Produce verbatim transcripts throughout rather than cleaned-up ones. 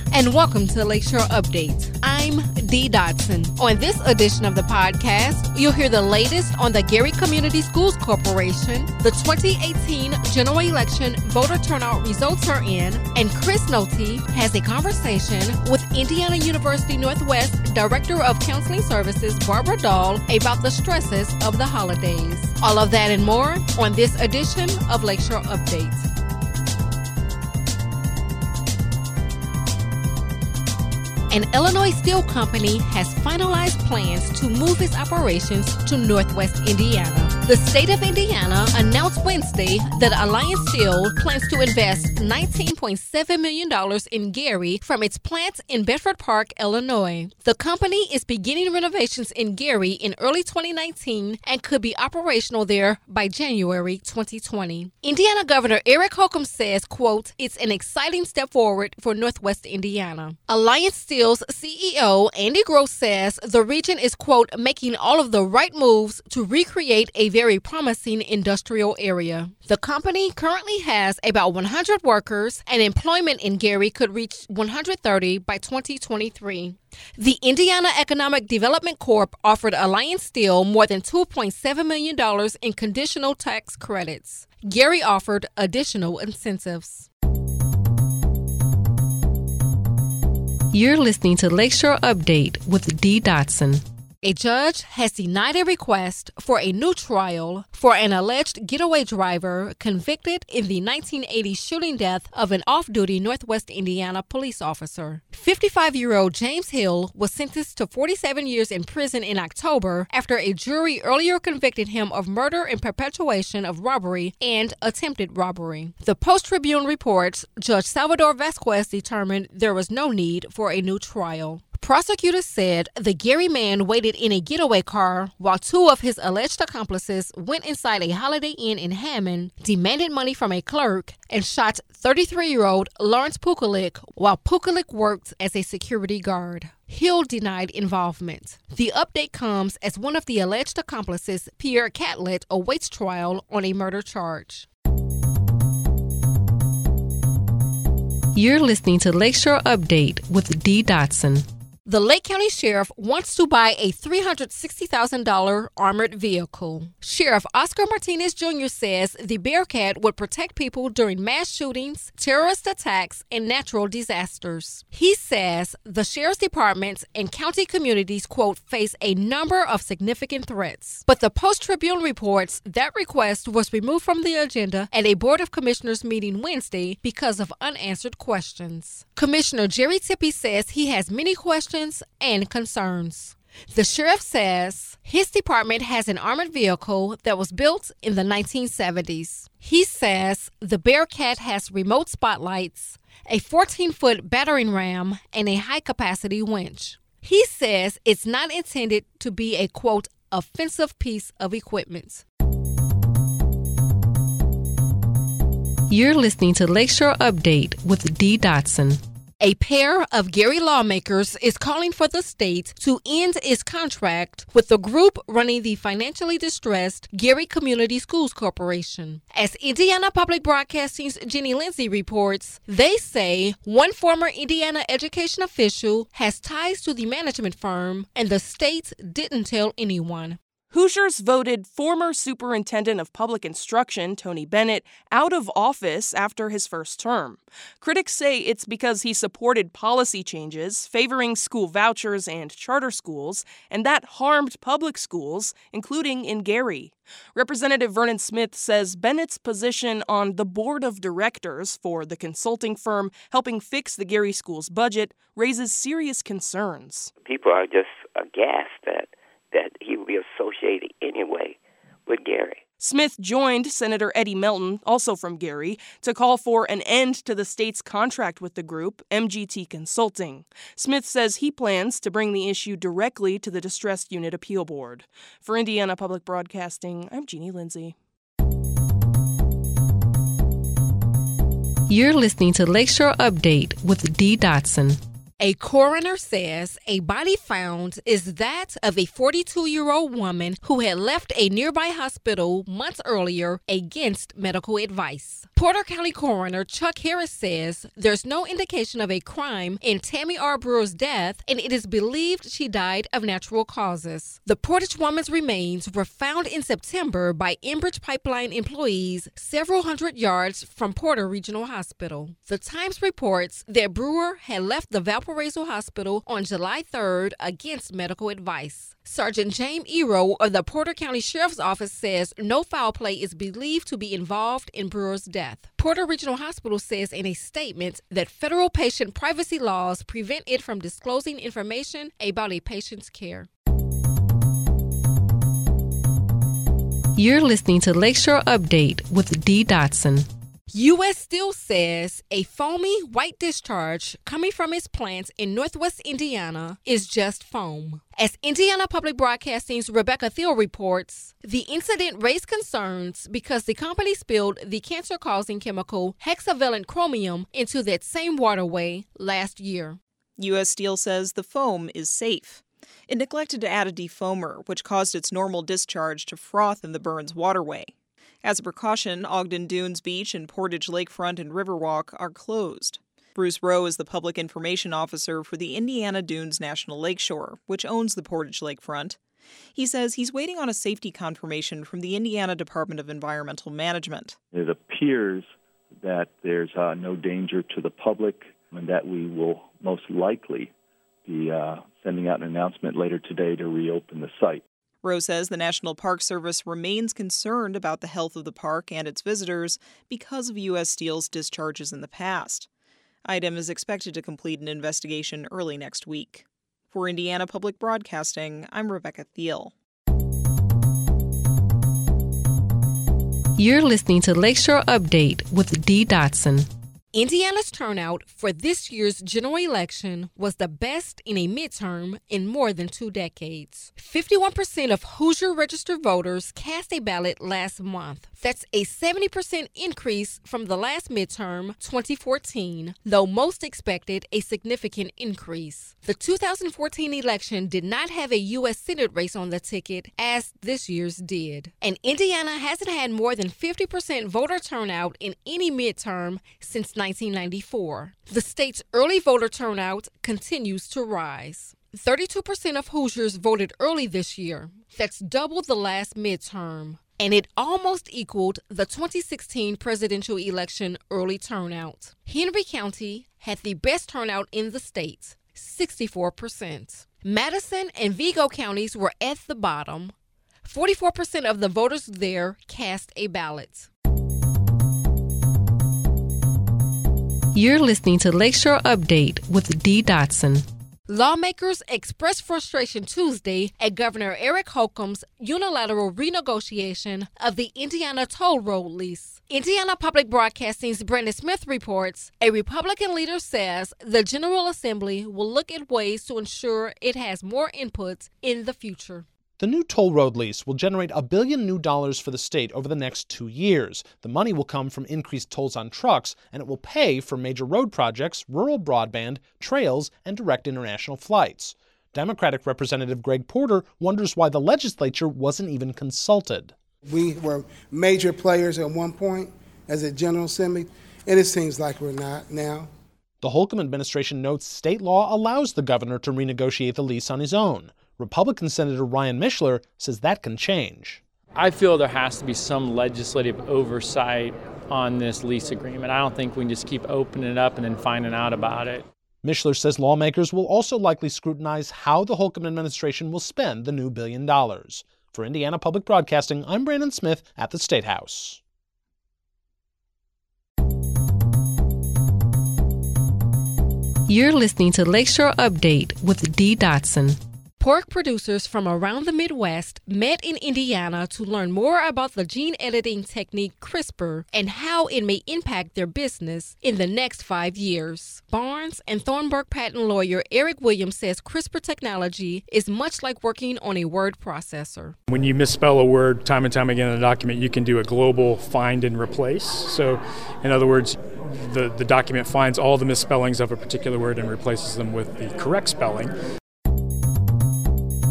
and welcome to Lakeshore Update. I'm Dee Dotson. On this edition of the podcast, you'll hear the latest on the Gary Community Schools Corporation, the twenty eighteen general election voter turnout results are in, and Chris Nolte has a conversation with Indiana University Northwest Director of Counseling Services, Barbara Dahl, about the stresses of the holidays. All of that and more on this edition of Lakeshore Update. An Illinois steel company has finalized plans to move its operations to Northwest Indiana. The state of Indiana announced Wednesday that Alliance Steel plans to invest nineteen point seven million dollars in Gary from its plant in Bedford Park, Illinois. The company is beginning renovations in Gary in early twenty nineteen and could be operational there by January twenty twenty. Indiana Governor Eric Holcomb says, quote, "It's an exciting step forward for Northwest Indiana." Alliance Steel C E O Andy Gross says the region is, quote, "making all of the right moves to recreate a very promising industrial area." The company currently has about one hundred workers, and employment in Gary could reach one hundred thirty by twenty twenty-three. The Indiana Economic Development Corp offered Alliance Steel more than two point seven million dollars in conditional tax credits. Gary offered additional incentives. You're listening to Lakeshore Update with Dee Dotson. A judge has denied a request for a new trial for an alleged getaway driver convicted in the nineteen eighty shooting death of an off-duty Northwest Indiana police officer. fifty-five-year-old James Hill was sentenced to forty-seven years in prison in October after a jury earlier convicted him of murder and perpetuation of robbery and attempted robbery. The Post-Tribune reports Judge Salvador Vasquez determined there was no need for a new trial. Prosecutors said the Gary man waited in a getaway car while two of his alleged accomplices went inside a Holiday Inn in Hammond, demanded money from a clerk, and shot thirty-three-year-old Lawrence Pukulik while Pukulik worked as a security guard. Hill denied involvement. The update comes as one of the alleged accomplices, Pierre Catlett, awaits trial on a murder charge. You're listening to Lakeshore Update with Dee Dotson. The Lake County Sheriff wants to buy a three hundred sixty thousand dollars armored vehicle. Sheriff Oscar Martinez Junior says the Bearcat would protect people during mass shootings, terrorist attacks, and natural disasters. He says the Sheriff's Department and county communities, quote, face a number of significant threats. But the Post-Tribune reports that request was removed from the agenda at a Board of Commissioners meeting Wednesday because of unanswered questions. Commissioner Jerry Tippie says he has many questions and concerns. The sheriff says his department has an armored vehicle that was built in the nineteen seventies. He says the Bearcat has remote spotlights, a fourteen-foot battering ram, and a high-capacity winch. He says it's not intended to be a, quote, offensive piece of equipment. You're listening to Lakeshore Update with Dee Dotson. A pair of Gary lawmakers is calling for the state to end its contract with the group running the financially distressed Gary Community Schools Corporation. As Indiana Public Broadcasting's Jenny Lindsay reports, they say one former Indiana education official has ties to the management firm and the state didn't tell anyone. Hoosiers voted former Superintendent of Public Instruction, Tony Bennett, out of office after his first term. Critics say it's because he supported policy changes favoring school vouchers and charter schools, and that harmed public schools, including in Gary. Representative Vernon Smith says Bennett's position on the board of directors for the consulting firm helping fix the Gary schools budget raises serious concerns. People are just aghast that that he would be associated anyway with Gary. Smith joined Senator Eddie Melton, also from Gary, to call for an end to the state's contract with the group, M G T Consulting. Smith says he plans to bring the issue directly to the Distressed Unit Appeal Board. For Indiana Public Broadcasting, I'm Jeannie Lindsay. You're listening to Lakeshore Update with Dee Dotson. A coroner says a body found is that of a forty-two-year-old woman who had left a nearby hospital months earlier against medical advice. Porter County Coroner Chuck Harris says there's no indication of a crime in Tammy R. Brewer's death, and it is believed she died of natural causes. The Portage woman's remains were found in September by Enbridge Pipeline employees several hundred yards from Porter Regional Hospital. The Times reports that Brewer had left the Valparaiso Hospital on July third against medical advice. Sergeant James Ero of the Porter County Sheriff's Office says no foul play is believed to be involved in Brewer's death. Porter Regional Hospital says in a statement that federal patient privacy laws prevent it from disclosing information about a patient's care. You're listening to Lakeshore Update with Dee Dotson. U S Steel says a foamy white discharge coming from its plants in northwest Indiana is just foam. As Indiana Public Broadcasting's Rebecca Thiel reports, the incident raised concerns because the company spilled the cancer-causing chemical hexavalent chromium into that same waterway last year. U S Steel says the foam is safe. It neglected to add a defoamer, which caused its normal discharge to froth in the Burns waterway. As a precaution, Ogden Dunes Beach and Portage Lakefront and Riverwalk are closed. Bruce Rowe is the public information officer for the Indiana Dunes National Lakeshore, which owns the Portage Lakefront. He says he's waiting on a safety confirmation from the Indiana Department of Environmental Management. It appears that there's uh, no danger to the public and that we will most likely be uh, sending out an announcement later today to reopen the site. Rowe says the National Park Service remains concerned about the health of the park and its visitors because of U S Steel's discharges in the past. I D E M is expected to complete an investigation early next week. For Indiana Public Broadcasting, I'm Rebecca Thiel. You're listening to Lakeshore Update with Dee Dotson. Indiana's turnout for this year's general election was the best in a midterm in more than two decades. fifty-one percent of Hoosier registered voters cast a ballot last month. That's a seventy percent increase from the last midterm, twenty fourteen, though most expected a significant increase. The two thousand fourteen election did not have a U S Senate race on the ticket, as this year's did. And Indiana hasn't had more than fifty percent voter turnout in any midterm since nineteen ninety-four. The state's early voter turnout continues to rise. thirty-two percent of Hoosiers voted early this year. That's double the last midterm. And it almost equaled the twenty sixteen presidential election early turnout. Henry County had the best turnout in the state, sixty-four percent. Madison and Vigo counties were at the bottom. forty-four percent of the voters there cast a ballot. You're listening to Lakeshore Update with Dee Dotson. Lawmakers expressed frustration Tuesday at Governor Eric Holcomb's unilateral renegotiation of the Indiana toll road lease. Indiana Public Broadcasting's Brandon Smith reports a Republican leader says the General Assembly will look at ways to ensure it has more input in the future. The new toll road lease will generate a billion new dollars for the state over the next two years. The money will come from increased tolls on trucks, and it will pay for major road projects, rural broadband, trails, and direct international flights. Democratic Representative Greg Porter wonders why the legislature wasn't even consulted. We were major players at one point as a General Assembly, and it seems like we're not now. The Holcomb administration notes state law allows the governor to renegotiate the lease on his own. Republican Senator Ryan Mishler says that can change. I feel there has to be some legislative oversight on this lease agreement. I don't think we can just keep opening it up and then finding out about it. Mishler says lawmakers will also likely scrutinize how the Holcomb administration will spend the new billion dollars. For Indiana Public Broadcasting, I'm Brandon Smith at the State House. You're listening to Lakeshore Update with Dee Dotson. Pork producers from around the Midwest met in Indiana to learn more about the gene editing technique CRISPR and how it may impact their business in the next five years. Barnes and Thornburg patent lawyer Eric Williams says CRISPR technology is much like working on a word processor. When you misspell a word time and time again in a document, you can do a global find and replace. So, in other words, the, the document finds all the misspellings of a particular word and replaces them with the correct spelling.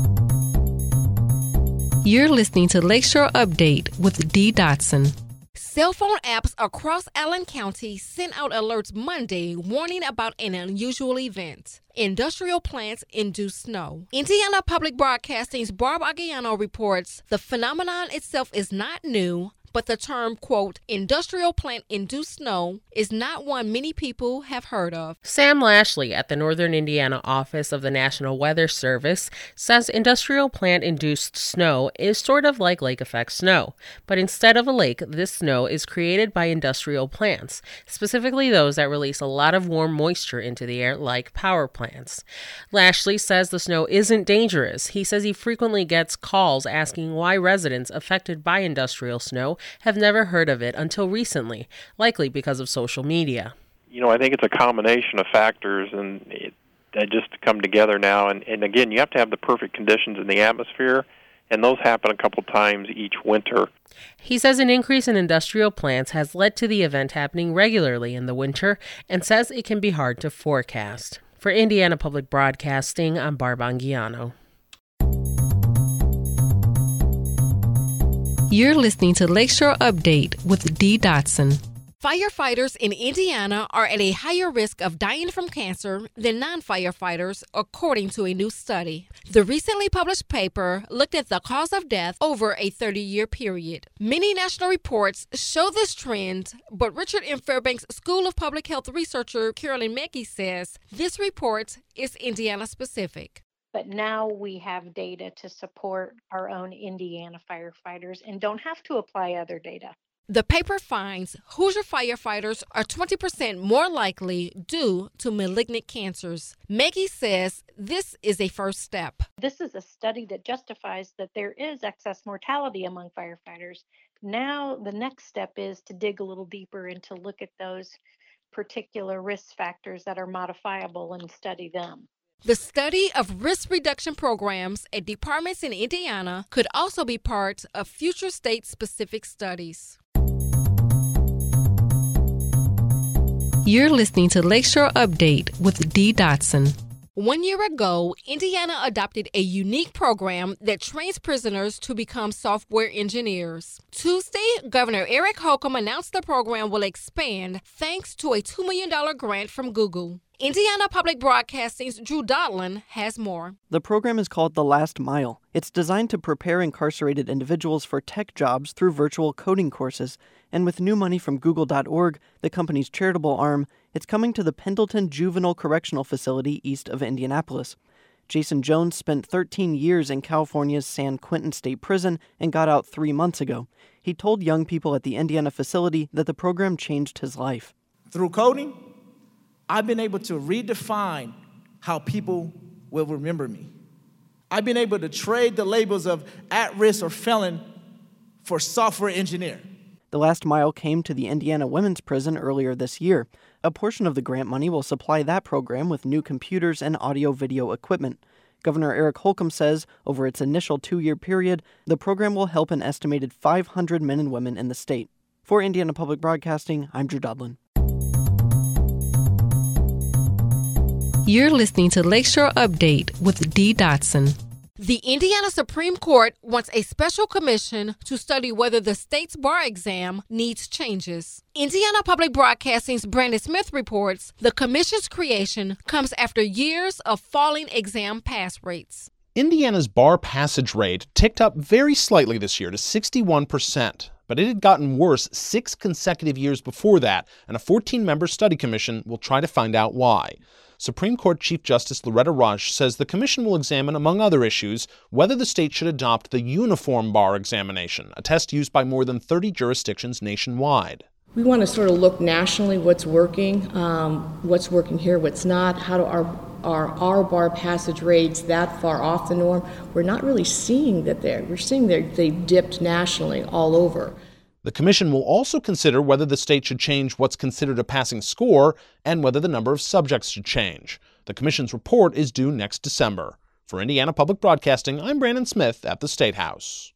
You're listening to Lakeshore Update with Dee Dotson. Cell phone apps across Allen County sent out alerts Monday warning about an unusual event. Industrial plants induce snow. Indiana Public Broadcasting's Barb Aguiano reports the phenomenon itself is not new, but the term, quote, industrial plant-induced snow is not one many people have heard of. Sam Lashley at the Northern Indiana office of the National Weather Service says industrial plant-induced snow is sort of like lake effect snow, but instead of a lake, this snow is created by industrial plants, specifically those that release a lot of warm moisture into the air like power plants. Lashley says the snow isn't dangerous. He says he frequently gets calls asking why residents affected by industrial snow have never heard of it until recently, likely because of social media. You know, I think it's a combination of factors, and it, they just come together now. And, and again, you have to have the perfect conditions in the atmosphere, and those happen a couple times each winter. He says an increase in industrial plants has led to the event happening regularly in the winter, and says it can be hard to forecast. For Indiana Public Broadcasting, I'm Barb Anguiano. You're listening to Lakeshore Update with Dee Dotson. Firefighters in Indiana are at a higher risk of dying from cancer than non-firefighters, according to a new study. The recently published paper looked at the cause of death over a thirty-year period. Many national reports show this trend, but Richard M. Fairbanks School of Public Health researcher Carolyn Mackey says this report is Indiana-specific. But now we have data to support our own Indiana firefighters and don't have to apply other data. The paper finds Hoosier firefighters are twenty percent more likely due to malignant cancers. Maggie says this is a first step. This is a study that justifies that there is excess mortality among firefighters. Now the next step is to dig a little deeper and to look at those particular risk factors that are modifiable and study them. The study of risk reduction programs at departments in Indiana could also be part of future state-specific studies. You're listening to Lakeshore Update with Dee Dotson. One year ago, Indiana adopted a unique program that trains prisoners to become software engineers. Tuesday, Governor Eric Holcomb announced the program will expand thanks to a two million dollars grant from Google. Indiana Public Broadcasting's Drew Dodlin has more. The program is called The Last Mile. It's designed to prepare incarcerated individuals for tech jobs through virtual coding courses. And with new money from Google dot org, the company's charitable arm, it's coming to the Pendleton Juvenile Correctional Facility east of Indianapolis. Jason Jones spent thirteen years in California's San Quentin State Prison and got out three months ago. He told young people at the Indiana facility that the program changed his life. Through coding, I've been able to redefine how people will remember me. I've been able to trade the labels of at-risk or felon for software engineer. The Last Mile came to the Indiana Women's Prison earlier this year. A portion of the grant money will supply that program with new computers and audio-video equipment. Governor Eric Holcomb says over its initial two-year period, the program will help an estimated five hundred men and women in the state. For Indiana Public Broadcasting, I'm Drew Dodlin. You're listening to Lakeshore Update with Dee Dotson. The Indiana Supreme Court wants a special commission to study whether the state's bar exam needs changes. Indiana Public Broadcasting's Brandon Smith reports the commission's creation comes after years of falling exam pass rates. Indiana's bar passage rate ticked up very slightly this year to sixty-one percent, but it had gotten worse six consecutive years before that, and a fourteen-member study commission will try to find out why. Supreme Court Chief Justice Loretta Rush says the commission will examine, among other issues, whether the state should adopt the uniform bar examination, a test used by more than thirty jurisdictions nationwide. We want to sort of look nationally what's working, um, what's working here, what's not, how do our, our, our bar passage rates that far off the norm. We're not really seeing that there. We're seeing that they've dipped nationally all over. The commission will also consider whether the state should change what's considered a passing score and whether the number of subjects should change. The commission's report is due next December. For Indiana Public Broadcasting, I'm Brandon Smith at the State House.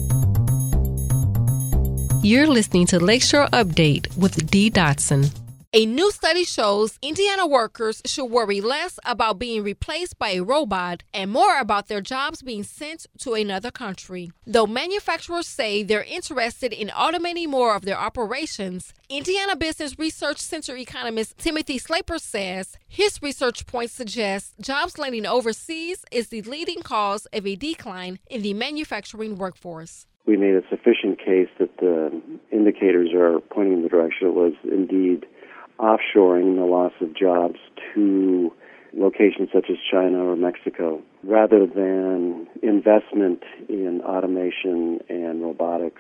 You're listening to Lakeshore Update with Dee Dotson. A new study shows Indiana workers should worry less about being replaced by a robot and more about their jobs being sent to another country. Though manufacturers say they're interested in automating more of their operations, Indiana Business Research Center economist Timothy Slaper says his research points suggest jobs landing overseas is the leading cause of a decline in the manufacturing workforce. We made a sufficient case that the indicators are pointing in the direction it was indeed offshoring, the loss of jobs to locations such as China or Mexico, rather than investment in automation and robotics.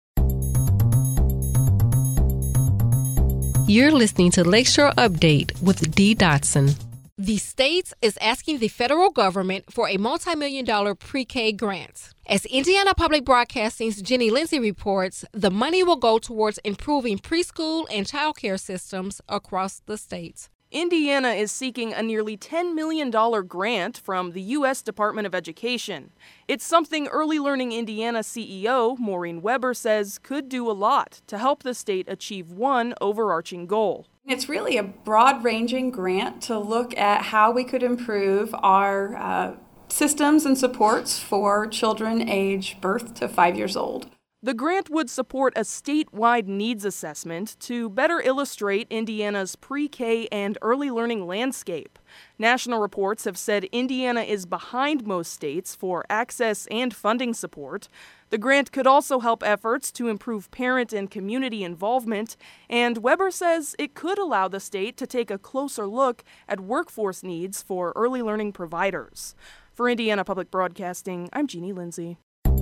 You're listening to Lakeshore Update with Dee Dotson. The state is asking the federal government for a multi-million dollar pre-K grant. As Indiana Public Broadcasting's Jenny Lindsay reports, the money will go towards improving preschool and child care systems across the state. Indiana is seeking a nearly ten million dollars grant from the U S Department of Education. It's something Early Learning Indiana C E O Maureen Weber says could do a lot to help the state achieve one overarching goal. It's really a broad-ranging grant to look at how we could improve our uh, systems and supports for children age birth to five years old. The grant would support a statewide needs assessment to better illustrate Indiana's pre-K and early learning landscape. National reports have said Indiana is behind most states for access and funding support. The grant could also help efforts to improve parent and community involvement, and Weber says it could allow the state to take a closer look at workforce needs for early learning providers. For Indiana Public Broadcasting, I'm Jeannie Lindsay.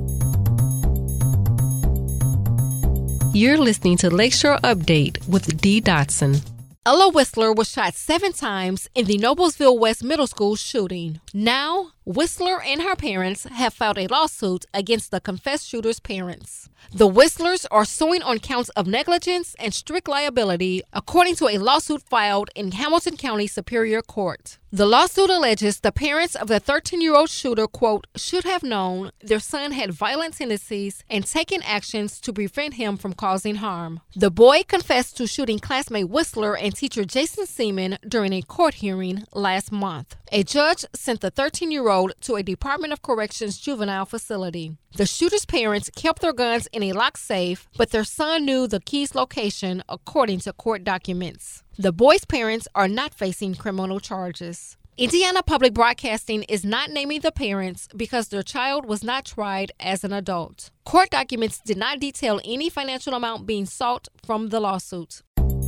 You're listening to Lakeshore Update with Dee Dotson. Ella Whistler was shot seven times in the Noblesville West Middle School shooting. Now, Whistler and her parents have filed a lawsuit against the confessed shooter's parents. The Whistlers are suing on counts of negligence and strict liability, according to a lawsuit filed in Hamilton County Superior Court. The lawsuit alleges the parents of the thirteen-year-old shooter, quote, should have known their son had violent tendencies and taken actions to prevent him from causing harm. The boy confessed to shooting classmate Whistler and teacher Jason Seaman during a court hearing last month. A judge sent the thirteen-year-old to a Department of Corrections juvenile facility. The shooter's parents kept their guns in a locked safe, but their son knew the key's location, according to court documents. The boy's parents are not facing criminal charges. Indiana Public Broadcasting is not naming the parents because their child was not tried as an adult. Court documents did not detail any financial amount being sought from the lawsuit.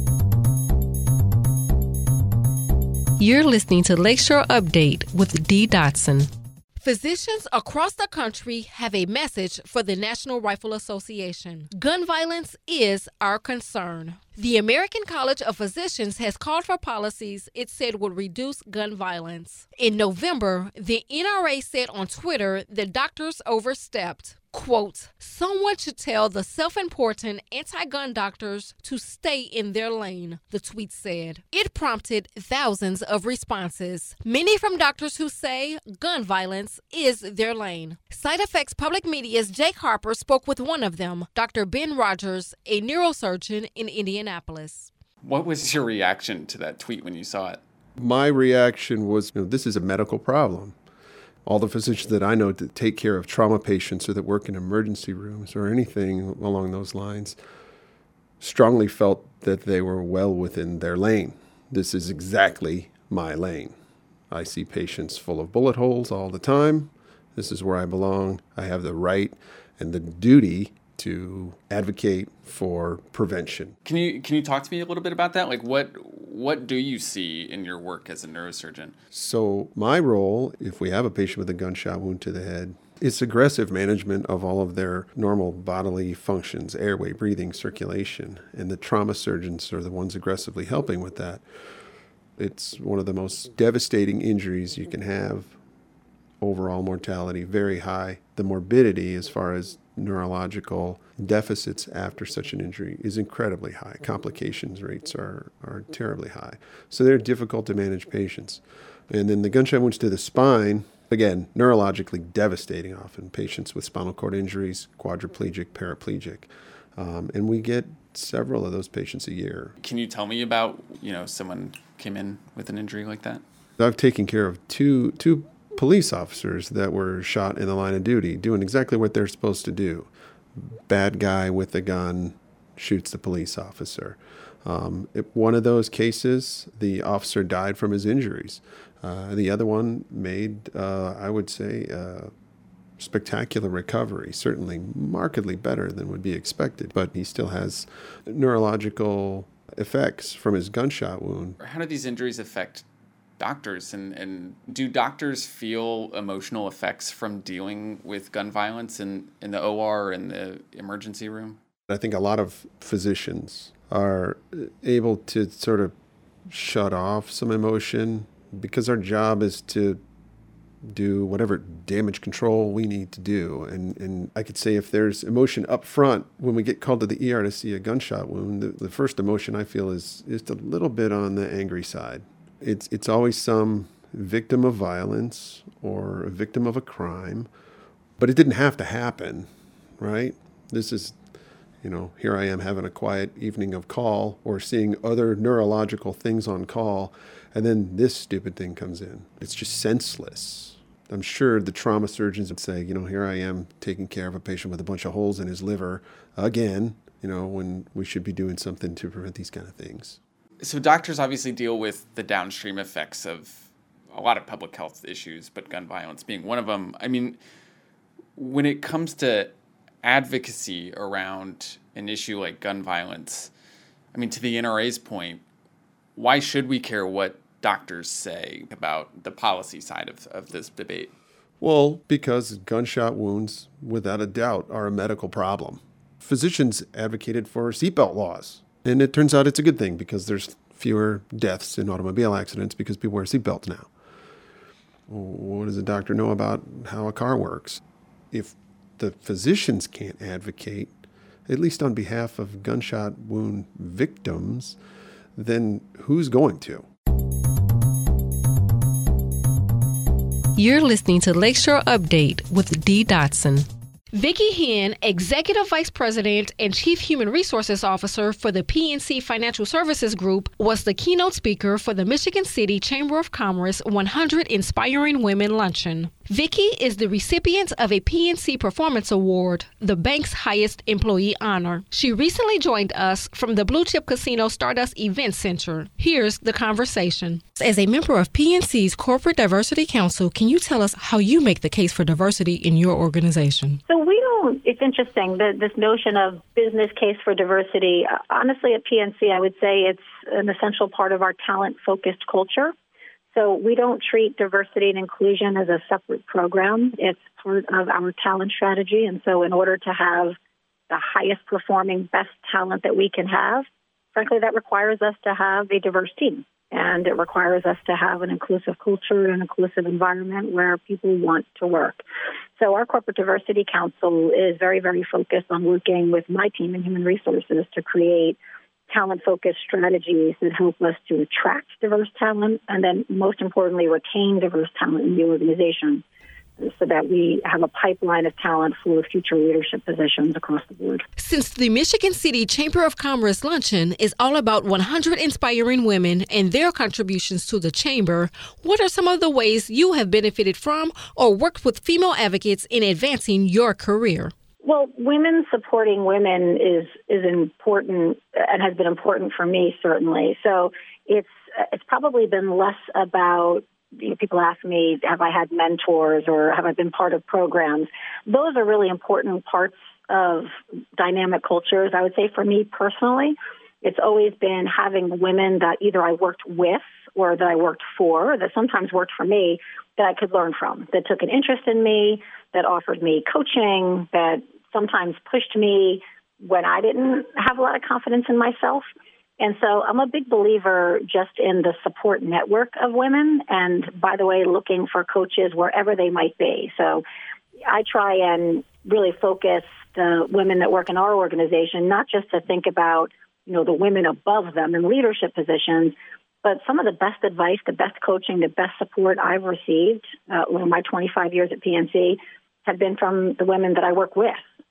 You're listening to Lakeshore Update with Dee Dotson. Physicians across the country have a message for the National Rifle Association. Gun violence is our concern. The American College of Physicians has called for policies it said would reduce gun violence. In November, the N R A said on Twitter that doctors overstepped. Quote, someone should tell the self-important anti-gun doctors to stay in their lane, the tweet said. It prompted thousands of responses, many from doctors who say gun violence is their lane. Side Effects Public Media's Jake Harper spoke with one of them, Doctor Ben Rogers, a neurosurgeon in Indianapolis. What was your reaction to that tweet when you saw it? My reaction was, you know, this is a medical problem. All the physicians that I know that take care of trauma patients or that work in emergency rooms or anything along those lines strongly felt that they were well within their lane. This is exactly my lane. I see patients full of bullet holes all the time. This is where I belong. I have the right and the duty to advocate for prevention. Can you can you talk to me a little bit about that? Like what what do you see in your work as a neurosurgeon? So my role, if we have a patient with a gunshot wound to the head, it's aggressive management of all of their normal bodily functions, airway, breathing, circulation, and the trauma surgeons are the ones aggressively helping with that. It's one of the most devastating injuries you can have. Overall mortality, very high. The morbidity as far as neurological deficits after such an injury is incredibly high. Complications rates are, are terribly high. So they're difficult to manage patients. And then the gunshot wounds to the spine, again, neurologically devastating often. Patients with spinal cord injuries, quadriplegic, paraplegic. Um, and we get several of those patients a year. Can you tell me about, you know, someone came in with an injury like that? I've taken care of two two police officers that were shot in the line of duty, doing exactly what they're supposed to do. Bad guy with a gun shoots the police officer. Um, it, one of those cases, the officer died from his injuries. Uh, the other one made, uh, I would say, uh, spectacular recovery, certainly markedly better than would be expected, but he still has neurological effects from his gunshot wound. How do these injuries affect doctors, and, and do doctors feel emotional effects from dealing with gun violence in, in the O R and the emergency room? I think a lot of physicians are able to sort of shut off some emotion because our job is to do whatever damage control we need to do. And, and I could say if there's emotion up front, when we get called to the E R to see a gunshot wound, the, the first emotion I feel is just a little bit on the angry side. It's it's always some victim of violence or a victim of a crime, but it didn't have to happen, right? This is, you know, here I am having a quiet evening of call or seeing other neurological things on call, and then this stupid thing comes in. It's just senseless. I'm sure the trauma surgeons would say, you know, here I am taking care of a patient with a bunch of holes in his liver again, you know, when we should be doing something to prevent these kind of things. So doctors obviously deal with the downstream effects of a lot of public health issues, but gun violence being one of them. I mean, when it comes to advocacy around an issue like gun violence, I mean, to the N R A's point, why should we care what doctors say about the policy side of, of this debate? Well, because gunshot wounds, without a doubt, are a medical problem. Physicians advocated for seatbelt laws. And it turns out it's a good thing because there's fewer deaths in automobile accidents because people wear seatbelts now. What does a doctor know about how a car works? If the physicians can't advocate, at least on behalf of gunshot wound victims, then who's going to? You're listening to Lakeshore Update with Dee Dotson. Vicki Henn, Executive Vice President and Chief Human Resources Officer for the P N C Financial Services Group, was the keynote speaker for the Michigan City Chamber of Commerce one hundred Inspiring Women Luncheon. Vicki is the recipient of a P N C Performance Award, the bank's highest employee honor. She recently joined us from the Blue Chip Casino Stardust Event Center. Here's the conversation. As a member of P N C's Corporate Diversity Council, can you tell us how you make the case for diversity in your organization? So we don't, it's interesting, the, this notion of business case for diversity. Uh, honestly, at P N C, I would say it's an essential part of our talent-focused culture. So we don't treat diversity and inclusion as a separate program. It's part of our talent strategy. And so in order to have the highest performing, best talent that we can have, frankly, that requires us to have a diverse team. And it requires us to have an inclusive culture and inclusive environment where people want to work. So our Corporate Diversity Council is very, very focused on working with my team in human resources to create talent-focused strategies that help us to attract diverse talent and then, most importantly, retain diverse talent in the organization so that we have a pipeline of talent for future leadership positions across the board. Since the Michigan City Chamber of Commerce Luncheon is all about one hundred inspiring women and their contributions to the Chamber, what are some of the ways you have benefited from or worked with female advocates in advancing your career? Well, women supporting women is is important and has been important for me, certainly. So it's it's probably been less about, you know, people ask me, have I had mentors or have I been part of programs? Those are really important parts of dynamic cultures. I would say for me personally, it's always been having women that either I worked with or that I worked for, that sometimes worked for me, that I could learn from, that took an interest in me, that offered me coaching, that sometimes pushed me when I didn't have a lot of confidence in myself. And so I'm a big believer just in the support network of women. And by the way, looking for coaches wherever they might be. So I try and really focus the women that work in our organization, not just to think about, you know, the women above them in leadership positions, but some of the best advice, the best coaching, the best support I've received uh, over my twenty-five years at P N C have been from the women that I work with.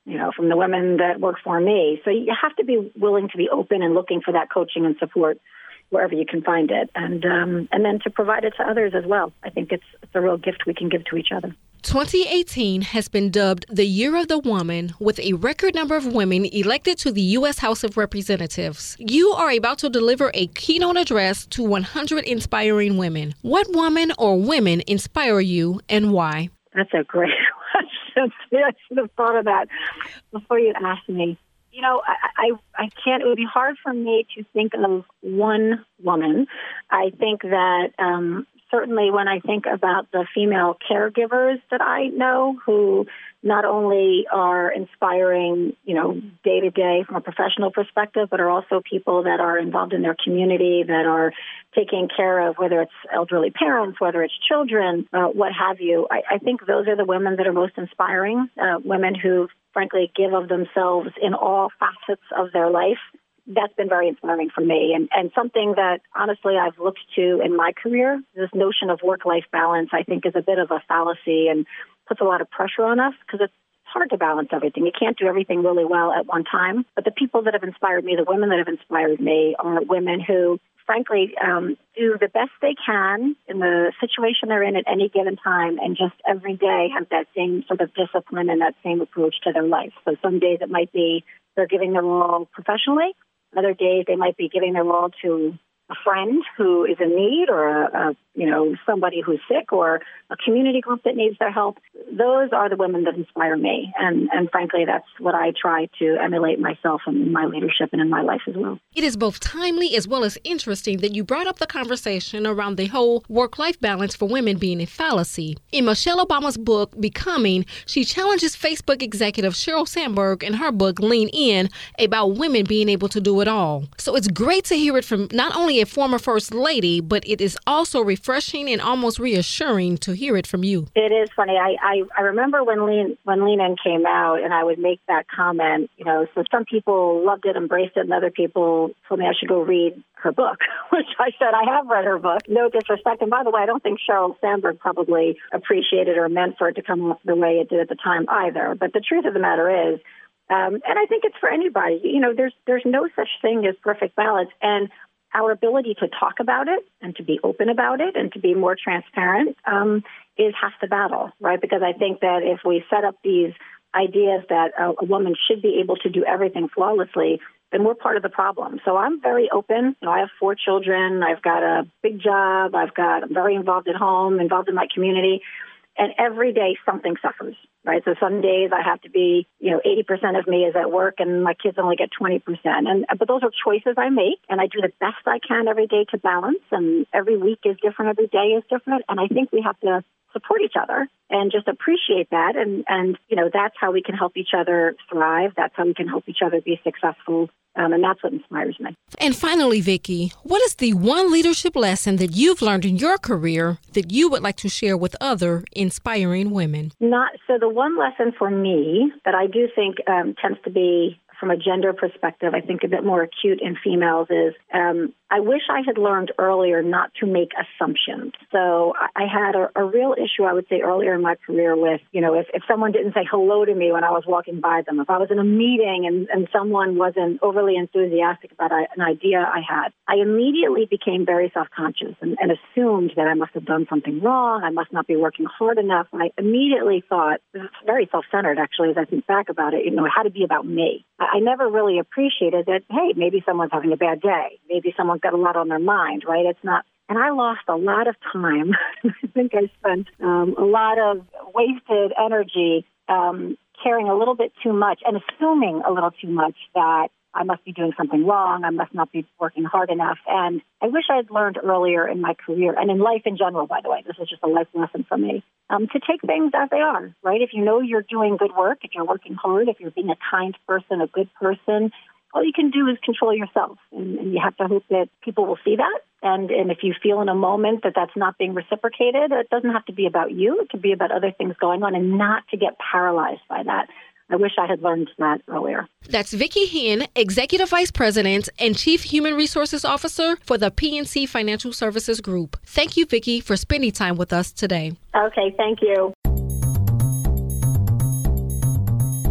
you know, from the women that work for me. So you have to be willing to be open and looking for that coaching and support wherever you can find it, and um, and then to provide it to others as well. I think it's, it's a real gift we can give to each other. twenty eighteen has been dubbed the Year of the Woman, with a record number of women elected to the U S House of Representatives. You are about to deliver a keynote address to one hundred inspiring women. What woman or women inspire you and why? That's a great question. I should have thought of that before you asked me. You know, I, I I can't, it would be hard for me to think of one woman. I think that um, certainly when I think about the female caregivers that I know who not only are inspiring, you know, day to day from a professional perspective, but are also people that are involved in their community, that are taking care of, whether it's elderly parents, whether it's children, uh, what have you. I, I think those are the women that are most inspiring, uh, women who frankly give of themselves in all facets of their life. That's been very inspiring for me, and, and something that, honestly, I've looked to in my career. This notion of work-life balance, I think, is a bit of a fallacy and puts a lot of pressure on us because it's hard to balance everything. You can't do everything really well at one time. But the people that have inspired me, the women that have inspired me, are women who, frankly, um, do the best they can in the situation they're in at any given time, and just every day have that same sort of discipline and that same approach to their life. So some days it might be they're giving their all professionally. Other days they might be giving their all to a friend who is in need, or a, a you know somebody who's sick, or a community group that needs their help. Those are the women that inspire me, and and frankly, that's what I try to emulate myself in my leadership and in my life as well. It is both timely as well as interesting that you brought up the conversation around the whole work-life balance for women being a fallacy. In Michelle Obama's book, Becoming, she challenges Facebook executive Sheryl Sandberg in her book, Lean In, about women being able to do it all. So it's great to hear it from not only a former First Lady, but it is also refreshing and almost reassuring to hear it from you. It is funny. I, I, I remember when Lean when Lean In came out, and I would make that comment, you know, so some people loved it, embraced it, and other people told me I should go read her book, which I said I have read her book. No disrespect. And by the way, I don't think Sheryl Sandberg probably appreciated or meant for it to come off the way it did at the time either. But the truth of the matter is, um, and I think it's for anybody, you know, there's there's no such thing as perfect balance. And our ability to talk about it and to be open about it and to be more transparent um, is half the battle, right? Because I think that if we set up these ideas that a, a woman should be able to do everything flawlessly, then we're part of the problem. So I'm very open. You know, I have four children. I've got a big job. I've got, I'm very involved at home, involved in my community. And every day something suffers, right? So some days I have to be, you know, eighty percent of me is at work and my kids only get twenty percent. And but those are choices I make, and I do the best I can every day to balance. And every week is different, every day is different. And I think we have to support each other and just appreciate that. And, and you know, that's how we can help each other thrive. That's how we can help each other be successful. Um, and that's what inspires me. And finally, Vicki, what is the one leadership lesson that you've learned in your career that you would like to share with other inspiring women? Not so the one lesson for me that I do think um, tends to be, from a gender perspective, I think a bit more acute in females is um, I wish I had learned earlier not to make assumptions. So I, I had a, a real issue, I would say, earlier in my career with, you know, if, if someone didn't say hello to me when I was walking by them, if I was in a meeting and, and someone wasn't overly enthusiastic about a, an idea I had, I immediately became very self-conscious and, and assumed that I must have done something wrong. I must not be working hard enough. And I immediately thought, it's very self-centered, actually, as I think back about it, you know, it had to be about me. I never really appreciated that, hey, maybe someone's having a bad day. Maybe someone's got a lot on their mind, right? It's not. And I lost a lot of time. I think I spent um, a lot of wasted energy um, caring a little bit too much and assuming a little too much that I must be doing something wrong. I must not be working hard enough. And I wish I had learned earlier in my career and in life in general, by the way. This is just a life lesson for me, um, to take things as they are, right? If you know you're doing good work, if you're working hard, if you're being a kind person, a good person, all you can do is control yourself. And, and you have to hope that people will see that. And, and if you feel in a moment that that's not being reciprocated, it doesn't have to be about you. It could be about other things going on, and not to get paralyzed by that. I wish I had learned that earlier. That's Vicki Henn, Executive Vice President and Chief Human Resources Officer for the P N C Financial Services Group. Thank you, Vicki, for spending time with us today. Okay, thank you.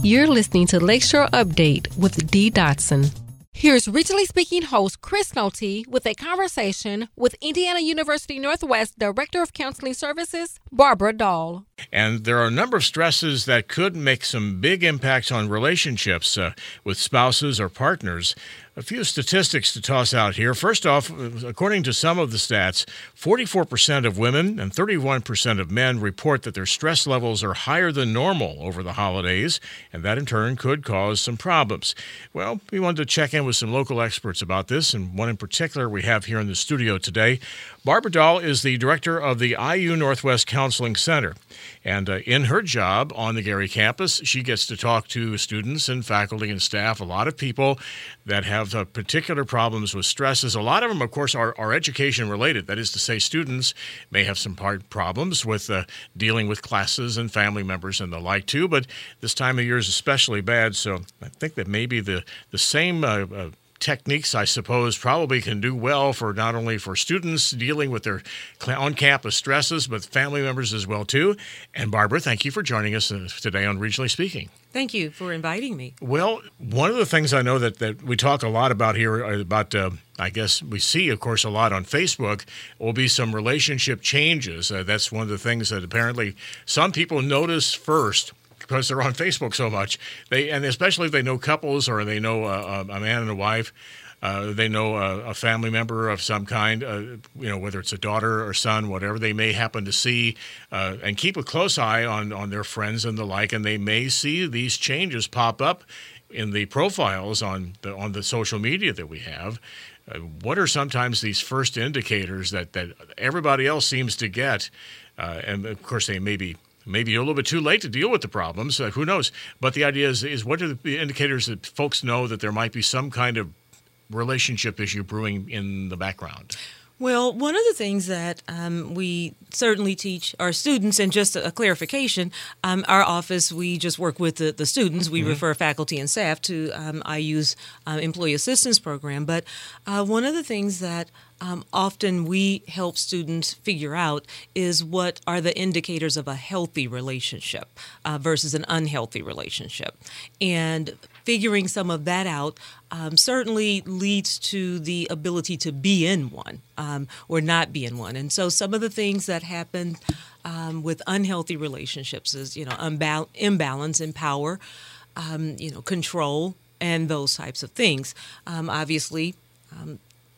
You're listening to Lakeshore Update with Dee Dotson. Here's Regionally Speaking host Chris Nolte with a conversation with Indiana University Northwest Director of Counseling Services, Barbara Dahl. And there are a number of stresses that could make some big impacts on relationships uh, with spouses or partners. A few statistics to toss out here. First off, according to some of the stats, forty-four percent of women and thirty-one percent of men report that their stress levels are higher than normal over the holidays, and that in turn could cause some problems. Well, we wanted to check in with some local experts about this, and one in particular we have here in the studio today. Barbara Dahl is the director of the I U Northwest Counseling Center. And uh, in her job on the Gary campus, she gets to talk to students and faculty and staff, a lot of people that have uh, particular problems with stresses. A lot of them, of course, are, are education related. That is to say, students may have some part problems with uh, dealing with classes and family members and the like too, but this time of year is especially bad. So I think that maybe the, the same uh, uh, techniques, I suppose, probably can do well for not only for students dealing with their on-campus stresses, but family members as well, too. And Barbara, thank you for joining us today on Regionally Speaking. Thank you for inviting me. Well, one of the things I know that, that we talk a lot about here, about, uh, I guess we see, of course, a lot on Facebook, will be some relationship changes. Uh, that's one of the things that apparently some people notice first, because they're on Facebook so much. They and especially if they know couples or they know a, a man and a wife, uh, they know a, a family member of some kind, uh, you know, whether it's a daughter or son, whatever they may happen to see, uh, and keep a close eye on, on their friends and the like, and they may see these changes pop up in the profiles on the on the social media that we have. Uh, what are sometimes these first indicators that, that everybody else seems to get? Uh, and, of course, they may be Maybe you're a little bit too late to deal with the problems. Uh, who knows? But the idea is, is what are the indicators that folks know that there might be some kind of relationship issue brewing in the background? Well, one of the things that um, we certainly teach our students, and just a, a clarification, um, our office, we just work with the, the students. We mm-hmm. refer faculty and staff to um, I U's uh, Employee Assistance Program. But uh, one of the things that Um, often we help students figure out is what are the indicators of a healthy relationship uh, versus an unhealthy relationship. And figuring some of that out um, certainly leads to the ability to be in one um, or not be in one. And so some of the things that happen um, with unhealthy relationships is, you know, unbal- imbalance in power, um, you know, control, and those types of things. Um, obviously, um,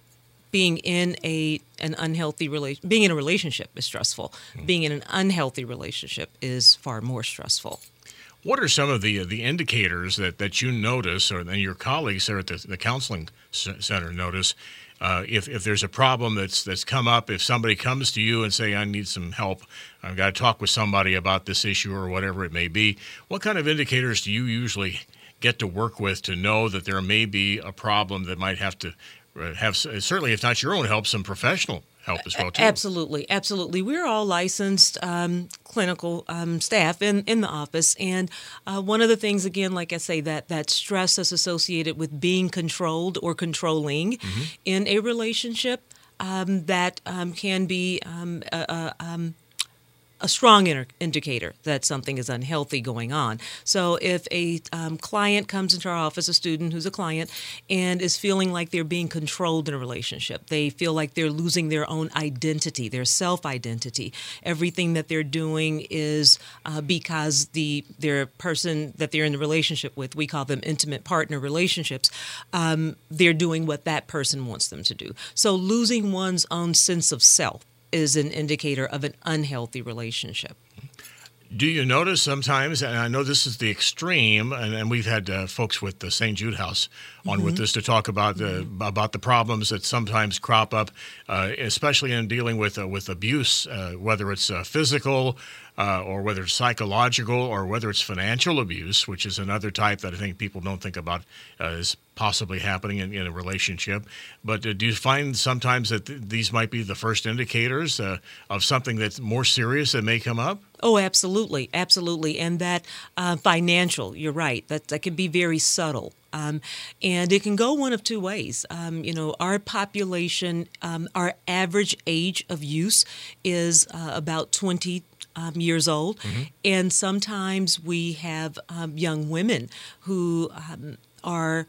Being in a an unhealthy relation, being in a relationship is stressful. Mm. Being in an unhealthy relationship is far more stressful. What are some of the the indicators that, that you notice, or then your colleagues there at the, the counseling center notice, uh, if if there's a problem that's that's come up, if somebody comes to you and say, I need some help, I've got to talk with somebody about this issue or whatever it may be, what kind of indicators do you usually get to work with to know that there may be a problem that might have to have, certainly if not your own help, some professional help as well, too? Absolutely, absolutely. We're all licensed um, clinical um, staff in, in the office, and uh, one of the things, again, like I say, that, that stress is associated with being controlled or controlling mm-hmm. in a relationship um, that um, can be um, a, a, um, a strong inter- indicator that something is unhealthy going on. So if a um, client comes into our office, a student who's a client, and is feeling like they're being controlled in a relationship, they feel like they're losing their own identity, their self-identity. Everything that they're doing is uh, because the their person that they're in the relationship with, we call them intimate partner relationships, um, they're doing what that person wants them to do. So losing one's own sense of self is an indicator of an unhealthy relationship. Do you notice sometimes, and I know this is the extreme, and, and we've had uh, folks with the Saint Jude House on mm-hmm. with us to talk about the mm-hmm. about the problems that sometimes crop up, uh, especially in dealing with uh, with abuse, uh, whether it's uh, physical uh, or whether it's psychological or whether it's financial abuse, which is another type that I think people don't think about uh, as possibly happening in, in a relationship. But uh, do you find sometimes that th- these might be the first indicators uh, of something that's more serious that may come up? Oh, absolutely, absolutely. And that uh, financial, you're right, that, that can be very subtle. Um, and it can go one of two ways. Um, you know, our population, um, our average age of use is uh, about twenty um, years old. Mm-hmm. And sometimes we have um, young women who um, are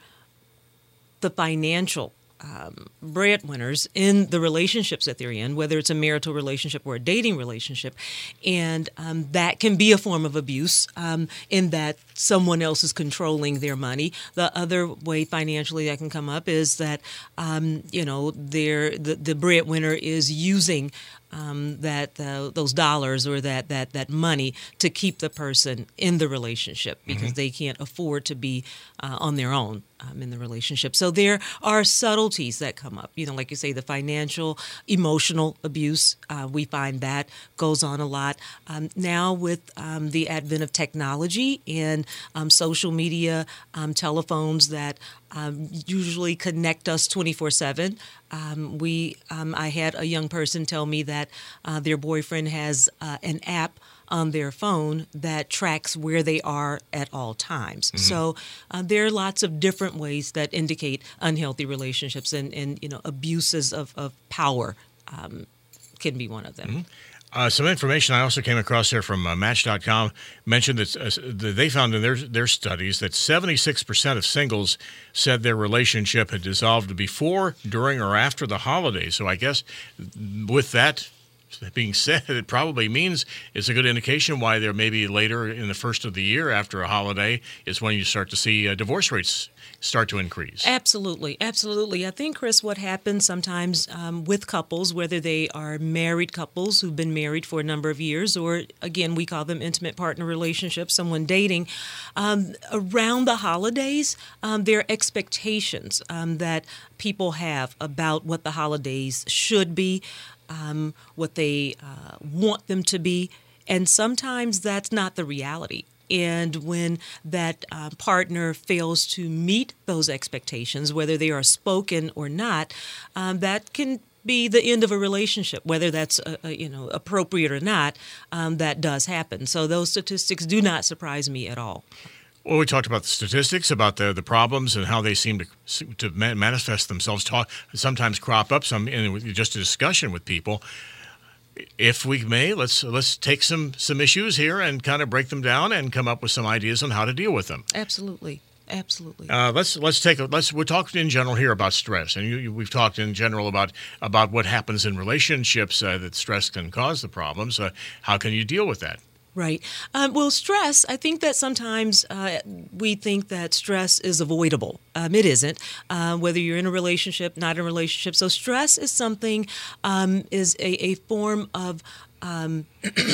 the financial Um, breadwinners in the relationships that they're in, whether it's a marital relationship or a dating relationship. And um, that can be a form of abuse um, in that someone else is controlling their money. The other way financially that can come up is that, um, you know, they're, the, the breadwinner is using Um, that uh, those dollars or that, that, that money to keep the person in the relationship because Mm-hmm. they can't afford to be uh, on their own um, in the relationship. So there are subtleties that come up. You know, like you say, the financial, emotional abuse. Uh, we find that goes on a lot. Um, now with um, the advent of technology and um, social media, um, telephones that Um, usually connect us twenty-four seven. Um, we, um, I had a young person tell me that uh, their boyfriend has uh, an app on their phone that tracks where they are at all times. Mm-hmm. So uh, there are lots of different ways that indicate unhealthy relationships, and, and you know, abuses of, of power um, can be one of them. Mm-hmm. Uh, some information I also came across there from uh, Match dot com mentioned that uh, they found in their their studies that seventy-six percent of singles said their relationship had dissolved before, during, or after the holidays. So I guess with that being said, it probably means it's a good indication why there may be later in the first of the year after a holiday is when you start to see uh, divorce rates start to increase. Absolutely. Absolutely. I think, Chris, what happens sometimes um, with couples, whether they are married couples who've been married for a number of years, or again, we call them intimate partner relationships, someone dating, um, around the holidays, um, there are expectations um, that people have about what the holidays should be, um, what they uh, want them to be. And sometimes that's not the reality. And when that uh, partner fails to meet those expectations, whether they are spoken or not, um, that can be the end of a relationship, whether that's uh, uh, you know appropriate or not. Um, that does happen. So those statistics do not surprise me at all. Well, we talked about the statistics, about the the problems and how they seem to to manifest themselves, talk, sometimes crop up, some in just a discussion with people. If we may, let's let's take some some issues here and kind of break them down and come up with some ideas on how to deal with them. Absolutely, absolutely. Uh, let's let's take a let's we're talking in general here about stress, and you, you, we've talked in general about about what happens in relationships uh, that stress can cause the problems. Uh, how can you deal with that? Right. Um, well, stress, I think that sometimes uh, we think that stress is avoidable. Um, it isn't, uh, whether you're in a relationship, not in a relationship. So stress is something, um, is a, a form of um,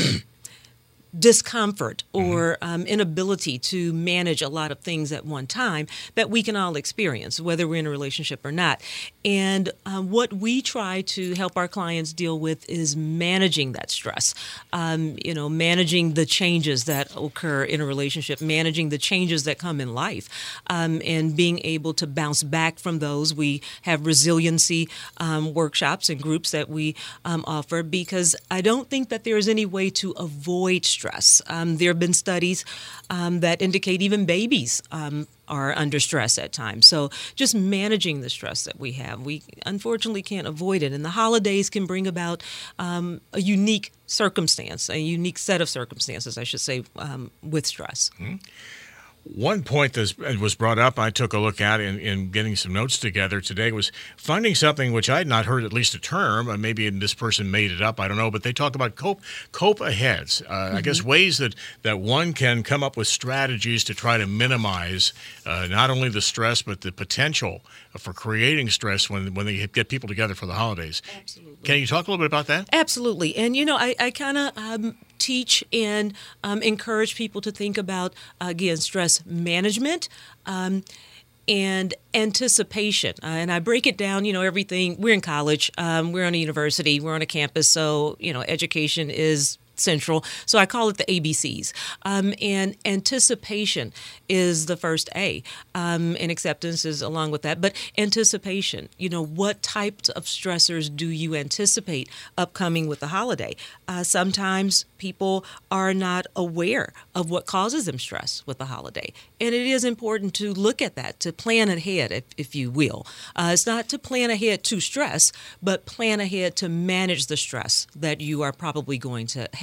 discomfort or um, inability to manage a lot of things at one time that we can all experience, whether we're in a relationship or not. And uh, what we try to help our clients deal with is managing that stress, um, you know, managing the changes that occur in a relationship, managing the changes that come in life, um, and being able to bounce back from those. We have resiliency um, workshops and groups that we um, offer, because I don't think that there is any way to avoid stress. Um, there have been studies um, that indicate even babies um, are under stress at times. So just managing the stress that we have, we unfortunately can't avoid it. And the holidays can bring about um, a unique circumstance, a unique set of circumstances, I should say, um, with stress. Mm-hmm. One point that was brought up, I took a look at in, in getting some notes together today, was finding something which I had not heard, at least a term, and maybe this person made it up, I don't know, but they talk about cope cope aheads. Uh, mm-hmm. I guess ways that, that one can come up with strategies to try to minimize uh, not only the stress, but the potential for creating stress when, when they get people together for the holidays. Absolutely. Can you talk a little bit about that? Absolutely. And, you know, I, I kind of um, teach and um, encourage people to think about, uh, again, stress management um, and anticipation. Uh, and I break it down, you know, everything. We're in college. Um, we're on a university. We're on a campus. So, you know, education is central. So I call it the A B Cs. Um, and anticipation is the first A, um, and acceptance is along with that. But anticipation, you know, what types of stressors do you anticipate upcoming with the holiday? Uh, sometimes people are not aware of what causes them stress with the holiday. And it is important to look at that, to plan ahead, if, if you will. Uh, it's not to plan ahead to stress, but plan ahead to manage the stress that you are probably going to have.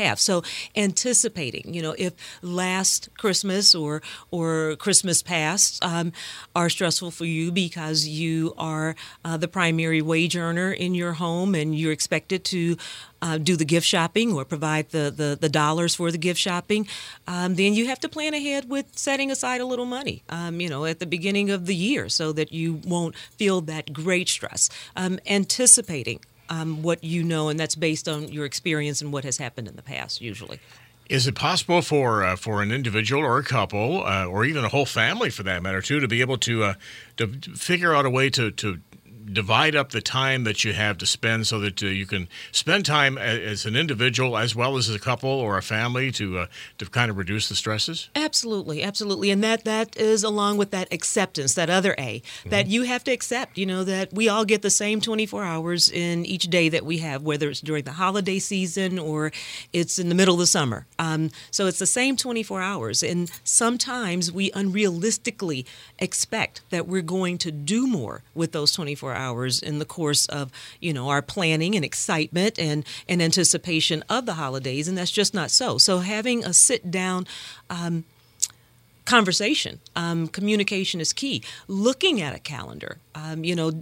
have. So anticipating, you know, if last Christmas or or Christmas past um, are stressful for you because you are uh, the primary wage earner in your home and you're expected to Uh, do the gift shopping or provide the, the, the dollars for the gift shopping, um, then you have to plan ahead with setting aside a little money, um, you know, at the beginning of the year so that you won't feel that great stress. Um, anticipating um, what you know, and that's based on your experience and what has happened in the past, usually. Is it possible for uh, for an individual or a couple, uh, or even a whole family for that matter, too, to be able to uh, to figure out a way to, to divide up the time that you have to spend so that uh, you can spend time as, as an individual as well as a couple or a family to uh, to kind of reduce the stresses? Absolutely, absolutely. And that that is along with that acceptance, that other A, mm-hmm. that you have to accept, you know, that we all get the same twenty-four hours in each day that we have, whether it's during the holiday season or it's in the middle of the summer. Um, so it's the same twenty-four hours. And sometimes we unrealistically expect that we're going to do more with those twenty-four hours in the course of, you know, our planning and excitement and, and anticipation of the holidays, and that's just not so. So having a sit-down um, conversation, um, communication is key. Looking at a calendar, um, you know,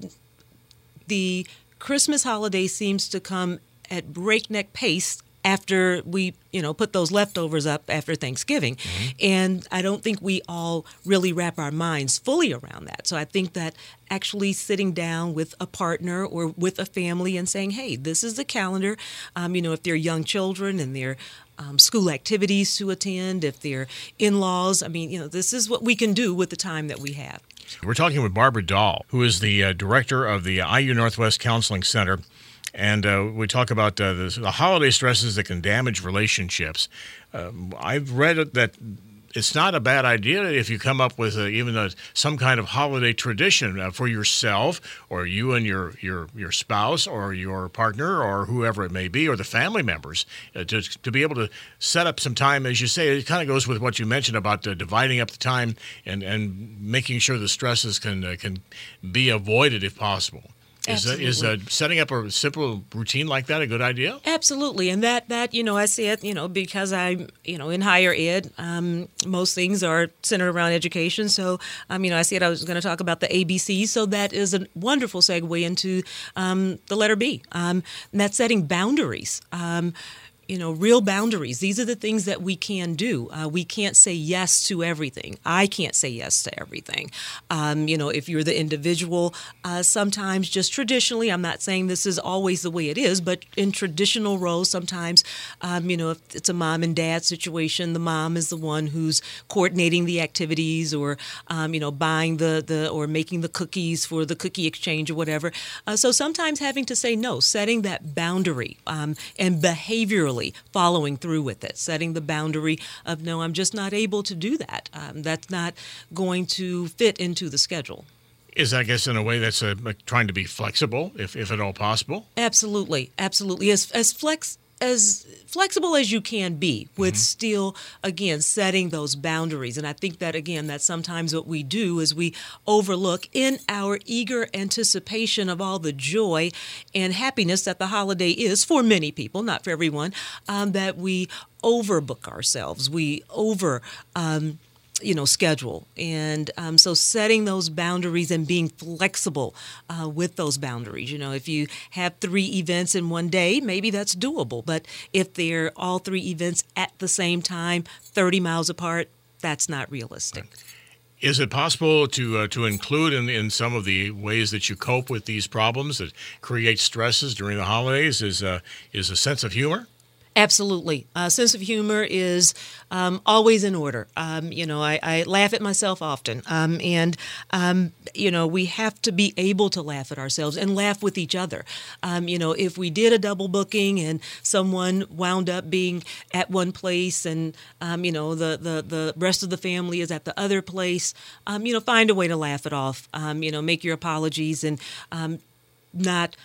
the Christmas holiday seems to come at breakneck pace after we, you know, put those leftovers up after Thanksgiving. Mm-hmm. And I don't think we all really wrap our minds fully around that. So I think that actually sitting down with a partner or with a family and saying, hey, this is the calendar. Um, you know, if they're young children and they're um, school activities to attend, if they're in-laws, I mean, you know, this is what we can do with the time that we have. We're talking with Barbara Dahl, who is the uh, director of the I U Northwest Counseling Center. And uh, we talk about uh, the, the holiday stresses that can damage relationships. Um, I've read that it's not a bad idea if you come up with a, even a, some kind of holiday tradition uh, for yourself or you and your, your, your spouse or your partner or whoever it may be or the family members uh, to, to be able to set up some time. As you say, it kind of goes with what you mentioned about uh, dividing up the time and, and making sure the stresses can, uh, can be avoided if possible. Is, uh, is uh, setting up a simple routine like that a good idea? Absolutely. And that, that you know, I say it, you know, because I'm, you know, in higher ed, um, most things are centered around education. So, um, you know, I said I was going to talk about the A B Cs. So that is a wonderful segue into um, the letter B. Um, and that's setting boundaries. Um You know, real boundaries. These are the things that we can do. Uh, we can't say yes to everything. I can't say yes to everything. Um, you know, if you're the individual, uh, sometimes just traditionally, I'm not saying this is always the way it is, but in traditional roles, sometimes, um, you know, if it's a mom and dad situation, the mom is the one who's coordinating the activities or, um, you know, buying the, the or making the cookies for the cookie exchange or whatever. Uh, so sometimes having to say no, setting that boundary um, and behaviorally following through with it, setting the boundary of, no, I'm just not able to do that. Um, that's not going to fit into the schedule. Is, I guess, in a way that's uh, trying to be flexible, if, if at all possible? Absolutely. Absolutely. As, as flex as flexible as you can be with mm-hmm. still, again, setting those boundaries. And I think that, again, that's sometimes what we do is we overlook in our eager anticipation of all the joy and happiness that the holiday is for many people, not for everyone, um, that we overbook ourselves. We over... Um, you know, schedule. And um, so setting those boundaries and being flexible uh, with those boundaries. You know, if you have three events in one day, maybe that's doable. But if they're all three events at the same time, thirty miles apart, that's not realistic. Is it possible to uh, to include in, in some of the ways that you cope with these problems that create stresses during the holidays is, uh, is a sense of humor? Absolutely. Uh, sense of humor is um, always in order. Um, you know, I, I laugh at myself often. Um, and, um, you know, we have to be able to laugh at ourselves and laugh with each other. Um, you know, if we did a double booking and someone wound up being at one place and, um, you know, the, the, the rest of the family is at the other place, um, you know, find a way to laugh it off. Um, you know, make your apologies and um, not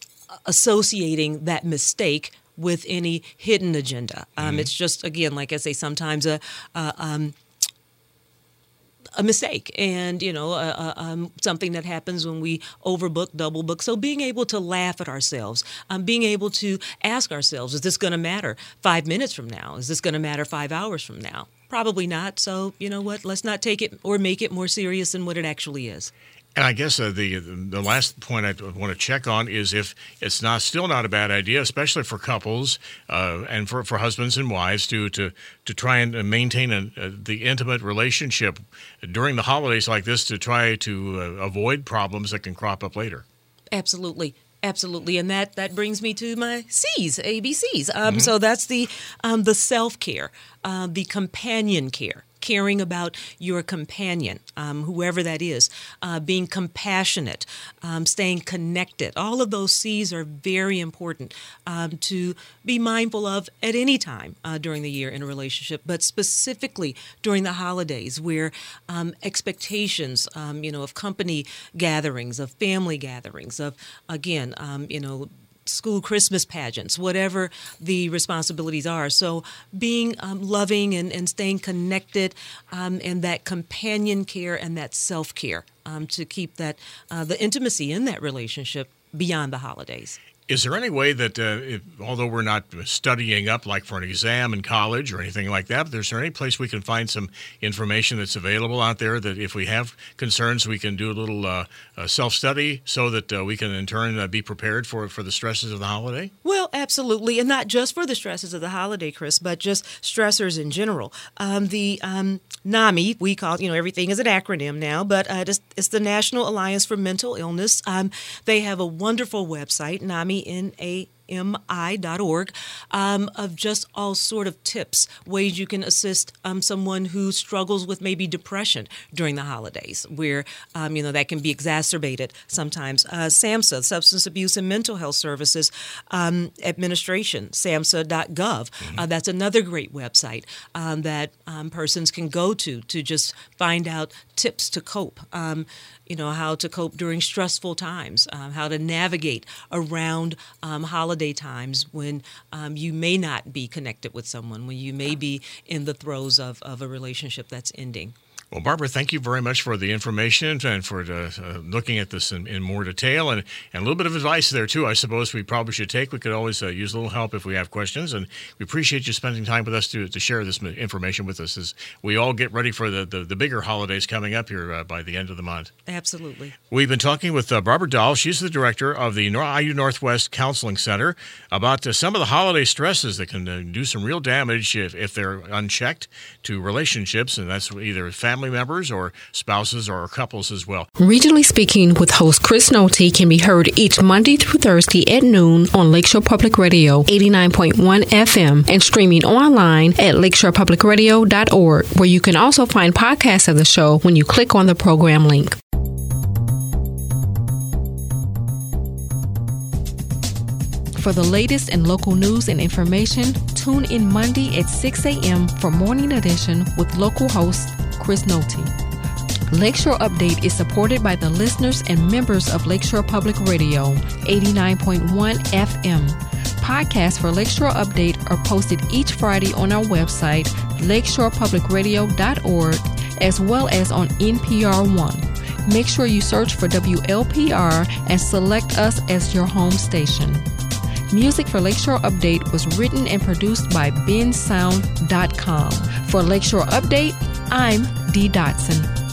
associating that mistake with any hidden agenda. Um, mm-hmm. It's just, again, like I say, sometimes a, a, um, a mistake and, you know, uh, uh, um, something that happens when we overbook, double book. So being able to laugh at ourselves, um, being able to ask ourselves, is this going to matter five minutes from now? Is this going to matter five hours from now? Probably not. So, you know what, let's not take it or make it more serious than what it actually is. And I guess uh, the the last point I want to check on is if it's not still not a bad idea, especially for couples uh, and for, for husbands and wives, to to to try and maintain a, a, the intimate relationship during the holidays like this, to try to uh, avoid problems that can crop up later. Absolutely. Absolutely, and that, that brings me to my C's, A B Cs. Um, Mm-hmm. So that's the um, the self-care, uh, the companion care, caring about your companion, um, whoever that is, uh, being compassionate, um, staying connected. All of those C's are very important um, to be mindful of at any time uh, during the year in a relationship, but specifically during the holidays where um, expectations, um, you know, of company gatherings, of family gatherings, of, again, um, you know, school Christmas pageants, whatever the responsibilities are. So being um, loving and, and staying connected um, and that companion care and that self-care um, to keep that uh, the intimacy in that relationship beyond the holidays. Is there any way that, uh, if, although we're not studying up like for an exam in college or anything like that, but is there any place we can find some information that's available out there that if we have concerns, we can do a little uh, uh, self-study so that uh, we can in turn uh, be prepared for, for the stresses of the holiday? Well, absolutely. And not just for the stresses of the holiday, Chris, but just stressors in general. Um, the um, NAMI, we call, you know, everything is an acronym now, but uh, it's, it's the National Alliance for Mental Illness. Um, they have a wonderful website, NAMI, N A M I dot org, um, of just all sort of tips, ways you can assist um, someone who struggles with maybe depression during the holidays, where, um, you know, that can be exacerbated sometimes. Uh, SAMHSA, Substance Abuse and Mental Health Services um, Administration, SAMHSA dot gov. Mm-hmm. Uh, that's another great website um, that um, persons can go to to just find out tips to cope. Um, you know, how to cope during stressful times, um, how to navigate around um, holiday times when um, you may not be connected with someone, when you may be in the throes of, of a relationship that's ending. Well, Barbara, thank you very much for the information and for uh, uh, looking at this in, in more detail and, and a little bit of advice there, too, I suppose we probably should take. We could always uh, use a little help if we have questions, and we appreciate you spending time with us to, to share this information with us as we all get ready for the, the, the bigger holidays coming up here uh, by the end of the month. Absolutely. We've been talking with uh, Barbara Dahl. She's the director of the I U Northwest Counseling Center about uh, some of the holiday stresses that can uh, do some real damage if, if they're unchecked to relationships, and that's either family family members or spouses or couples as well. Regionally Speaking with host Chris Nolte can be heard each Monday through Thursday at noon on Lakeshore Public Radio eighty-nine point one F M and streaming online at lakeshore public radio dot org, where you can also find podcasts of the show when you click on the program link. For the latest in local news and information, tune in Monday at six a.m. for Morning Edition with local host Chris Nolte. Lakeshore Update is supported by the listeners and members of Lakeshore Public Radio, eighty-nine point one F M. Podcasts for Lakeshore Update are posted each Friday on our website, lakeshore public radio dot org, as well as on N P R One. Make sure you search for W L P R and select us as your home station. Music for Lakeshore Update was written and produced by ben sound dot com. For Lakeshore Update, I'm Dee Dotson.